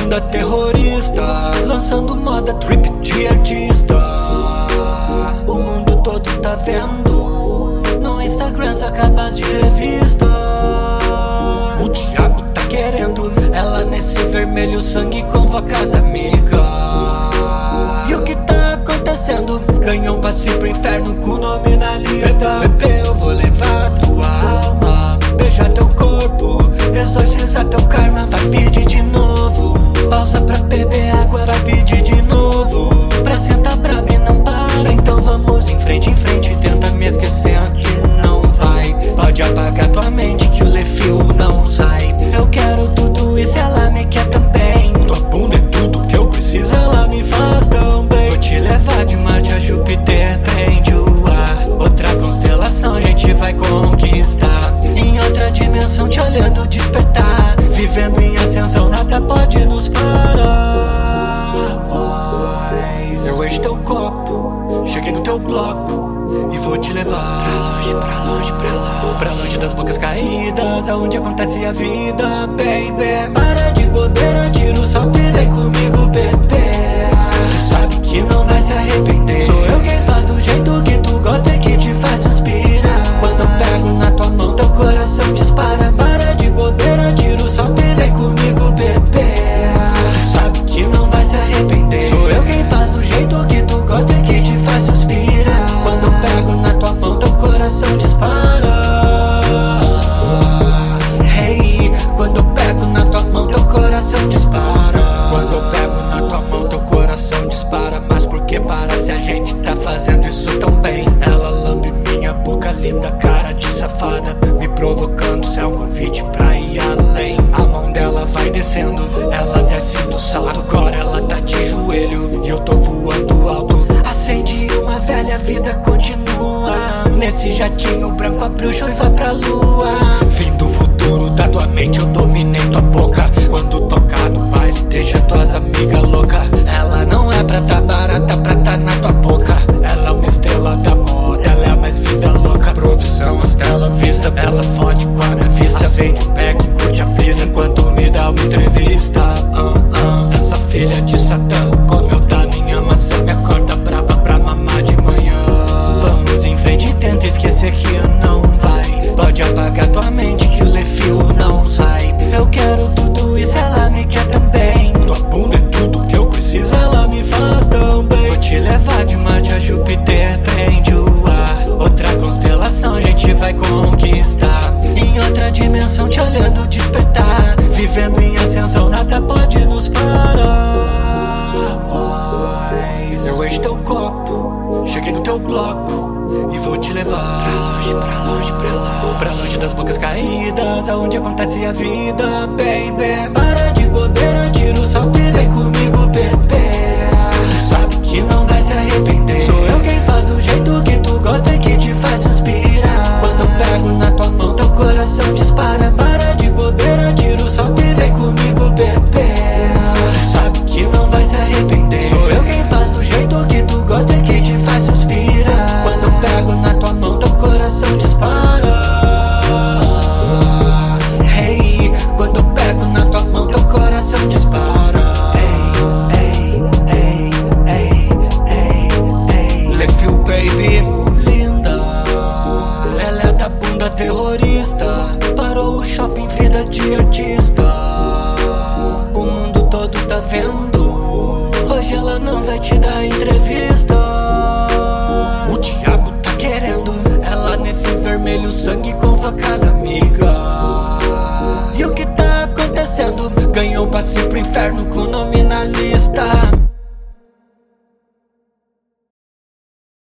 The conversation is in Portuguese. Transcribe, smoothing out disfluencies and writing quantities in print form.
bunda terrorista, lançando moda trip de artista. O mundo todo tá vendo, no Instagram só capas de revista. O diabo tá querendo, ela nesse vermelho sangue convoca as amigas. E o que tá acontecendo? Ganhou um passe pro inferno com o nome na lista. Bebê, eu vou levar tua alma, beijar teu corpo, exorcizar teu karma. Vai pedir de novo, pausa pra beber água. Vai pedir de novo, pra sentar braba e não para. Então vamos em frente, tenta me esquecer que não vai. Pode apagar tua mente que o Lefil não sai. Eu quero tudo isso, ela me quer também. Tua bunda é tudo que eu preciso, ela me faz tão bem. Vou te levar de Marte a Júpiter, prende o ar. Outra constelação a gente vai conquistar. Em outra dimensão te olhando despertar. Vivendo em ascensão, nada pode nos parar. Eu encho teu copo, cheguei no teu bloco e vou te levar pra longe das bocas caídas, aonde acontece a vida, baby. Para de bobeira, tira o salto e vem comigo, bebê. Tu sabe que não vai se arrepender. Sou eu quem faz do jeito que tu gosta e que te faz suspirar. Quando eu pego na tua mão, teu coração dispara. Para de bobeira, tira o salto e vem comigo, bebê. Tu sabe que não vai se arrepender. Sou eu quem faz do jeito que tu gosta e que te faz suspirar. Quando eu pego na tua mão, teu coração dispara. Hey, quando eu pego na tua mão, teu coração dispara. Quando eu pego na tua mão, teu coração dispara. Mas por que para se a gente tá fazendo isso tão bem? Ela lambe minha boca linda, cara de safada, me provocando, isso é um convite pra ir além. A mão dela vai descendo, ela desce do salto. Agora ela tá de joelho e eu tô voando alto. Acende uma velha, a vida continua. Nesse jatinho branco abriu o show e vai pra lua. Fim do futuro da tua mente, eu dominei tua boca. Quando tocar no baile, deixa tuas amigas loucas. Ela não é pra tá barata, pra tá na tua boca. Ela é uma estrela da moda, ela é a mais vida louca. Profissão, Estela Vista, ela fode com a minha vista. Acende um beck, curte a brisa enquanto me dá uma entrevista. Essa filha de Satã comeu da minha maçã. Me acorda braba pra mamar de manhã. Vamos em frente, tenta esquecer que não vai. Pode apagar tua mente que o Lefil não sai. Eu quero tudo isso, ela me quer também. Tua bunda é tudo que eu preciso, ela me faz tão bem. Vou te levar de Marte a Júpiter, prende o ar. Outra constelação a gente vai conquistar. Em outra dimensão te olhando despertar. Vivendo em ascensão, nada pode nos parar. Eu encho teu copo, cheguei no teu bloco e vou te levar pra longe das bocas caídas, aonde acontece a vida, baby. Para de bobeira, tira o salto e vem comigo, bebê. Tu sabe que não vai se arrepender. Sou eu quem faz do jeito que tu gosta e que te faz suspirar. Quando eu pego na tua mão, teu coração dispara. Para de bobeira, tira o salto e vem comigo, bebê. Tu sabe que não vai se arrepender. Sou eu quem faz do jeito que tu gosta e que te faz suspirar. Quando eu pego na tua mão, teu coração dispara. Hey, quando eu pego na tua mão, teu coração dispara. Lefil, baby, linda. Ela é da bunda terrorista, parou o shopping, vida de artista. O mundo todo tá vendo, hoje ela não vai te dar entrevista. O diabo tá querendo, ela nesse vermelho sangue convoca as amigas. E o que tá acontecendo? Ganhou passe pro inferno com o nome